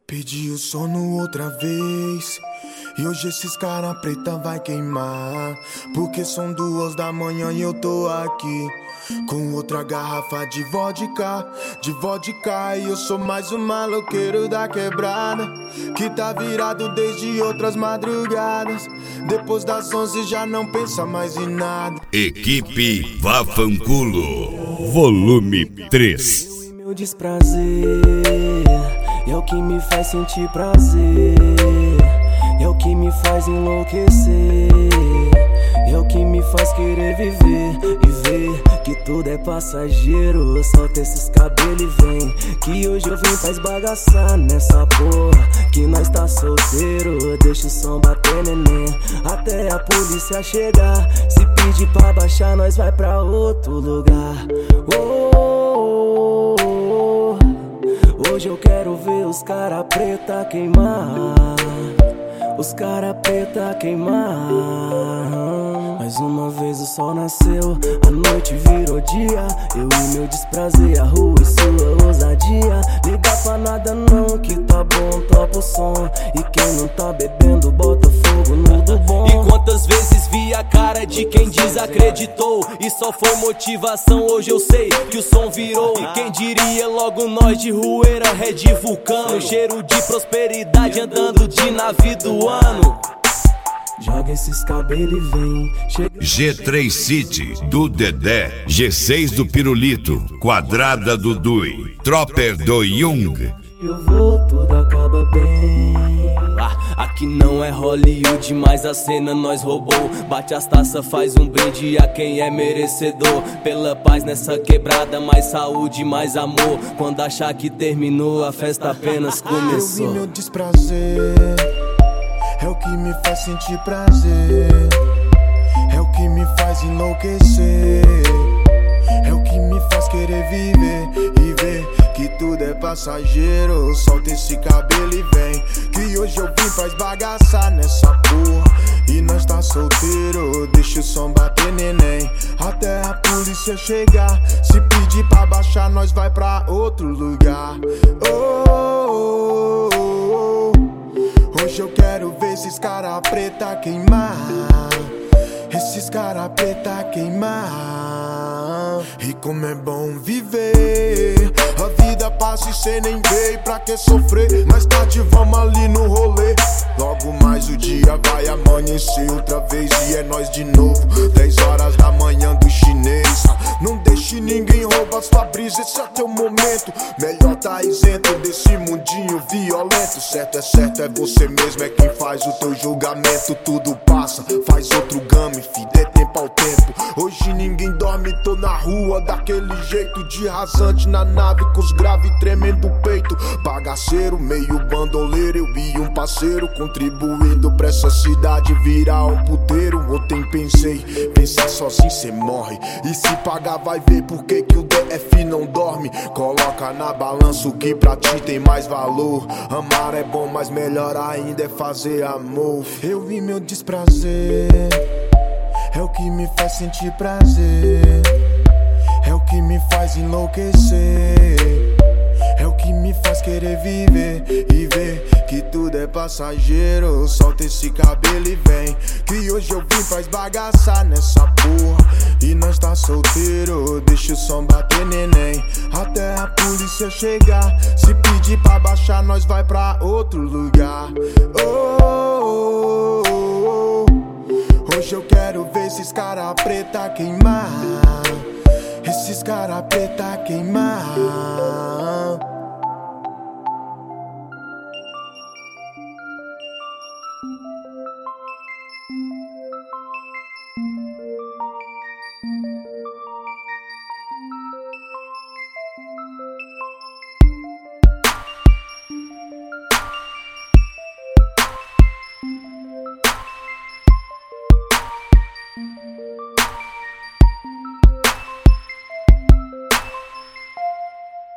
Pedi o sono outra vez e hoje esses cara preta vai queimar. Porque são 2 da manhã e eu tô aqui com outra garrafa de vodka. E eu sou mais um maloqueiro da quebrada que tá virado desde outras madrugadas. Depois das 11 já não pensa mais em nada. Equipe Vafanculo, volume 3. Eu e meu desprazer é o que me faz sentir prazer, é o que me faz enlouquecer, é o que me faz querer viver e ver que tudo é passageiro. Solta esses cabelos e vem, que hoje eu vim pra esbagaçar nessa porra, que nós tá solteiro. Deixa o som bater, neném, até a polícia chegar. Se pedir pra baixar, nós vai pra outro lugar. Hoje eu quero ver os cara preta queimar, os cara preta queimar. Mais uma vez o sol nasceu, a noite virou dia. Eu e meu desprazer, a rua e sua ousadia. Liga pra nada não, que tá bom, topa o som. E quem não tá bebendo, bota fogo no do bom. E quantas vezes vi a cara de quem desacreditou e só foi motivação, hoje eu sei que o som virou. E quem diria logo nós de Rueira, Red Vulcano, cheiro de prosperidade andando de navio do ano. Joga esses cabelos e vem. G3 City do Dedé, G6 do Pirulito, Quadrada do Dui, Tropper do Jung. Eu vou, tudo acaba bem. Aqui não é Hollywood, mas a cena nós roubou. Bate as taças, faz um brinde a quem é merecedor. Pela paz nessa quebrada, mais saúde, mais amor. Quando achar que terminou, a festa apenas começou. Eu vi meu desprazer, é o que me faz sentir prazer, é o que me faz enlouquecer, é o que me faz querer viver e ver que tudo é passageiro. Solta esse cabelo e vem, que hoje eu vim pra esbagaçar nessa porra, e nós tá solteiro. Deixa o som bater, neném, até a polícia chegar. Se pedir pra baixar, nós vai pra outro lugar. Hoje eu quero ver esses cara preta queimar, esses cara preta queimar. E como é bom viver, a vida passa e cê nem veio, pra que sofrer? Mais tarde vamos ali no rolê. Logo mais o dia vai amanhecer outra vez e é nós de novo. 10 horas da manhã do chinês. Não deixe ninguém roubar sua brisa, esse é teu momento. Melhor tá isento desse mundinho violento. Certo, é você mesmo, é quem faz o teu julgamento. Tudo passa, faz outro game, fi, dê tempo ao tempo. Hoje ninguém dorme, tô na rua daquele jeito, de rasante na nave, com os graves tremendo o peito. Bagaceiro, meio bandoleiro, eu vi um parceiro contribuindo pra essa cidade virar um puteiro. Ontem pensei, pensar sozinho cê morre, e se pagar vai ver por que o DF não dorme. Coloca na balança o que pra ti tem mais valor. Amar é bom, mas melhor ainda é fazer amor. Eu vi meu desprazer, é o que me faz sentir prazer, é o que me faz enlouquecer, é o que me faz querer viver e ver que tudo é passageiro. Solta esse cabelo e vem, que hoje eu vim pra esbagaçar nessa porra, e nós tá solteiro. Deixa o som bater, neném, até a polícia chegar. Se pedir pra baixar, nós vai pra outro lugar. Hoje eu quero ver esses cara preta queimar, esses cara preta queimar.